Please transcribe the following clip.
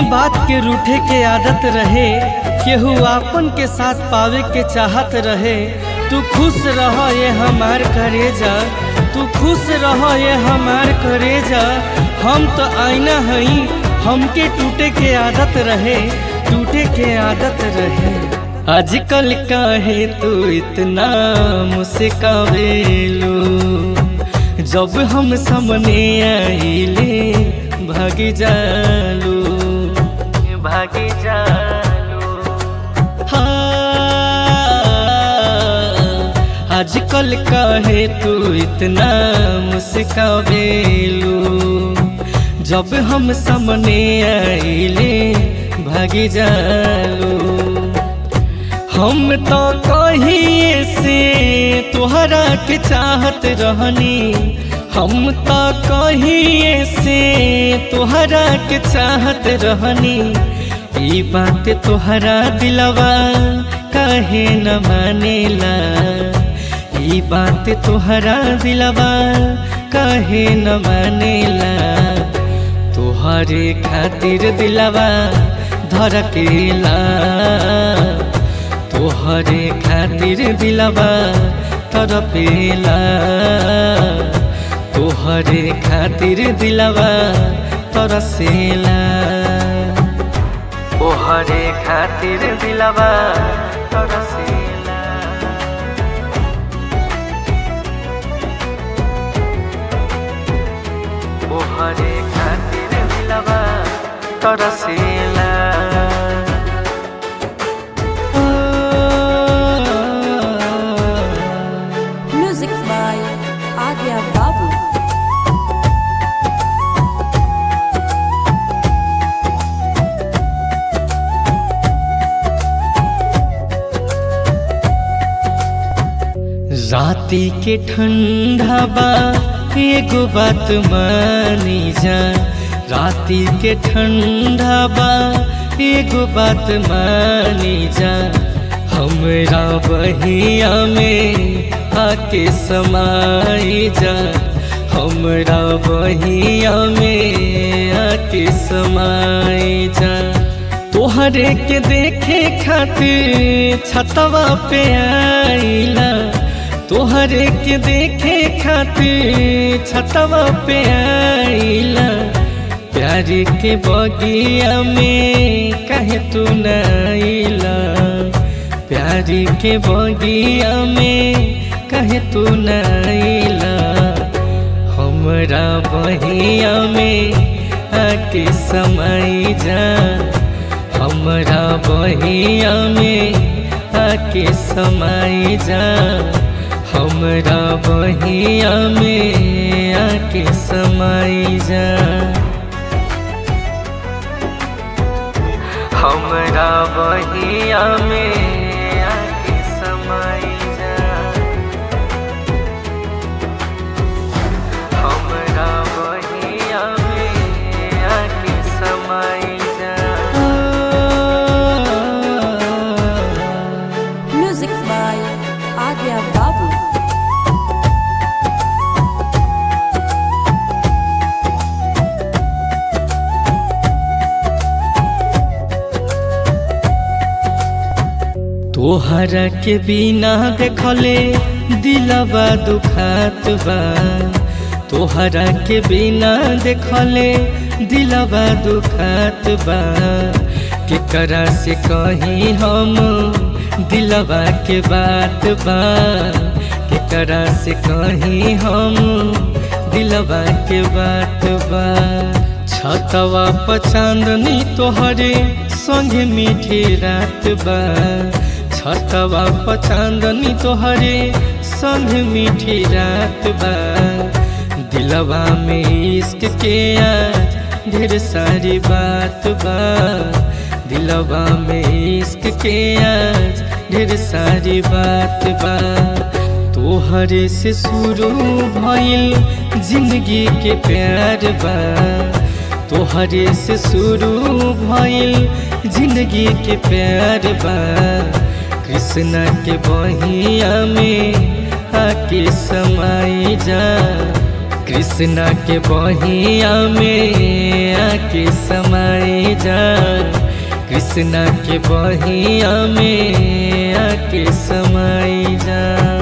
बात के रूठे के आदत रहे, केहू आपन के साथ पावे के चाहत रहे। तू खुश रह ये हमार करेजा, तू खुश रह ये हमार करेजा। हम तो आईना हई, हमके टूटे के आदत रहे, टूटे के आदत रहे। आजकल काहे तू इतना मुस्कावेलू, जब हम सामने आइले भागी जालू, भागी जालू। हाँ, आजकल काहे तू इतना मुस्कावेलू, जब हम सामने आइले भागी जालू। हम तो कहिए से तोहरा के चाहत रहनी, हम तो कहिए से तोहरा के चाहत रहनी। ई बात तोहरा दिलवा काहे न मानेला, ई बात तोहरा दिलवा काहे न मानेला। तोहरे खातिर दिलवा धड़केला, तोहरे खातिर दिलवा तड़पेला, तोहरे खातिर दिलवा तरसेला, तोहरे खातिर दिलवा तरसेला। तोहरे खातिर दिलवा तरसेला। Music by Adya Babu. राती के ठंडा बा एगो बात मानी जा, राती के ठंडा बा एगो बात मानी जा। हमरा बहिया में आके समाई जा, हमरा बहिया में आके समाई जा। तोहरे के देखे खातिर छतवा पे आइला, तोहरे के देखे खातिर छतवा पे आइला। प्यार के बगिया में काहे तू न आइला, प्यार के बगिया में काहे तू न आइला। हमरा बहिया में आके समाई जा, हमरा बहिया में आके समाई जा, हमरा बहिया में आके समाई जा। हमरा बहिया में आके समाई जा, हमरा बहिया में आके समाई जा। Music by Adya Babu. तोहरा के बिना देखले दिलवा दुखात बा, तोहरा के बिना देखले दिलवा दुखात बा। केकरा से कहीं हम दिलवा के बात बा, केकरा से कहीं हम दिलवा के बात बा। छतवा पर चांदनी तोहरे संग मीठी रात बा, छतवा पर चांदनी तोहरे संग मीठी रात बा। दिलवा में इश्क के आज ढेर सारी बात बा, दिलवा में इश्क के आज ढेर सारी बात बा। तोहरे से शुरू भइल जिंदगी के प्यार बा, तोहरे से शुरू भइल जिंदगी के प्यार बा। कृष्णा के बहिया में आके समाई जा, कृष्णा के बहिया में आके समाई जा, कृष्णा के बहिया में आके समाई जा।